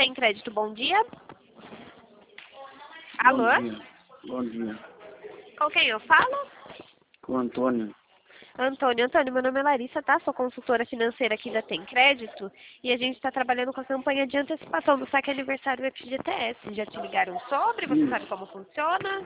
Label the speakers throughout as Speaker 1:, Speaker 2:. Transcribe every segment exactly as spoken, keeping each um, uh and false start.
Speaker 1: Tem Crédito, bom dia. Alô?
Speaker 2: Bom dia. Bom dia.
Speaker 1: Com quem eu falo?
Speaker 2: Com o Antônio.
Speaker 1: Antônio, Antônio, meu nome é Larissa, tá? Sou consultora financeira aqui da Tem Crédito e a gente está trabalhando com a campanha de antecipação do saque aniversário F G T S. Já te ligaram sobre? Você
Speaker 2: Hum.
Speaker 1: sabe como funciona?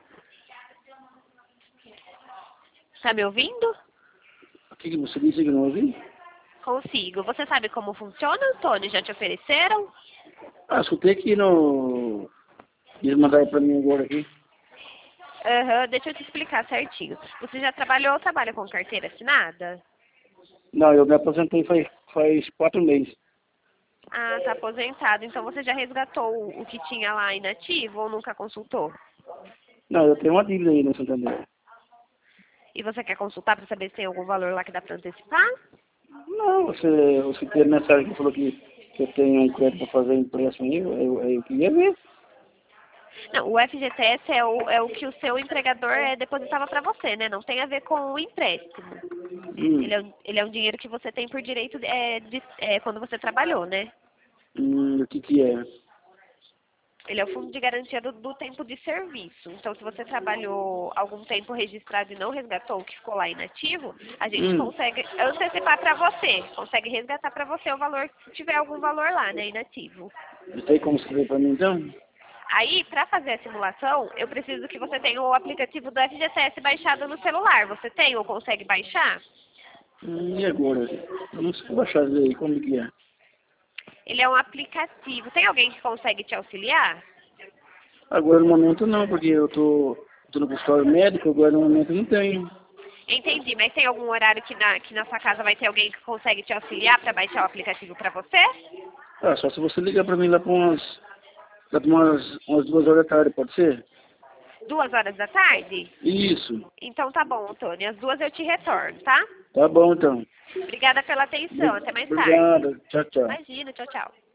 Speaker 1: Tá me ouvindo?
Speaker 2: O que, que você disse que eu não ouvi?
Speaker 1: Consigo. Você sabe como funciona, Antônio? Já te ofereceram?
Speaker 2: Ah, escutei aqui no... Eles mandaram pra mim agora aqui.
Speaker 1: Aham, deixa eu te explicar certinho. Você já trabalhou ou trabalha com carteira assinada?
Speaker 2: Não, eu me aposentei faz, faz quatro meses.
Speaker 1: Ah, tá aposentado. Então você já resgatou o o que tinha lá inativo ou nunca consultou?
Speaker 2: Não, eu tenho uma dívida aí no Santander.
Speaker 1: E você quer consultar para saber se tem algum valor lá que dá para antecipar?
Speaker 2: Não, você, você tem mensagem que falou que, que eu tenho um crédito para fazer empréstimo aí, eu, eu, eu queria ver.
Speaker 1: Não, o F G T S é o, é o que o seu empregador é, depositava para você, né? Não tem a ver com o empréstimo.
Speaker 2: Hum,
Speaker 1: Ele é, um- ele é um dinheiro que você tem por direito é, de, é, quando você trabalhou, né?
Speaker 2: hum, o que que é?
Speaker 1: Ele é o fundo de garantia do, do tempo de serviço. Então, se você trabalhou algum tempo registrado e não resgatou o que ficou lá inativo, a gente
Speaker 2: Hum,
Speaker 1: consegue antecipar para você. Consegue resgatar para você o valor, se tiver algum valor lá, né, inativo.
Speaker 2: tem como escrever para mim então?
Speaker 1: Aí, para fazer a simulação, eu preciso que você tenha o aplicativo do F G T S baixado no celular. Você tem ou consegue baixar?
Speaker 2: Hum, e agora? Eu não sei baixar isso aí, como que é?
Speaker 1: Ele é um aplicativo. Tem alguém que consegue te auxiliar?
Speaker 2: Agora no momento não, porque eu tô, tô no consultório médico, agora no momento não tenho.
Speaker 1: Entendi, mas tem algum horário que na, que na sua casa vai ter alguém que consegue te auxiliar para baixar o aplicativo para você?
Speaker 2: Ah, só se você ligar pra mim lá para umas, lá pra umas, umas duas horas da tarde, pode ser?
Speaker 1: Duas horas da tarde?
Speaker 2: Isso.
Speaker 1: Então tá bom, Antônio. Às duas eu te retorno, tá?
Speaker 2: Tá bom então.
Speaker 1: Obrigada pela atenção. Até mais tarde.
Speaker 2: Obrigado. Tchau, tchau.
Speaker 1: Imagina, tchau, tchau.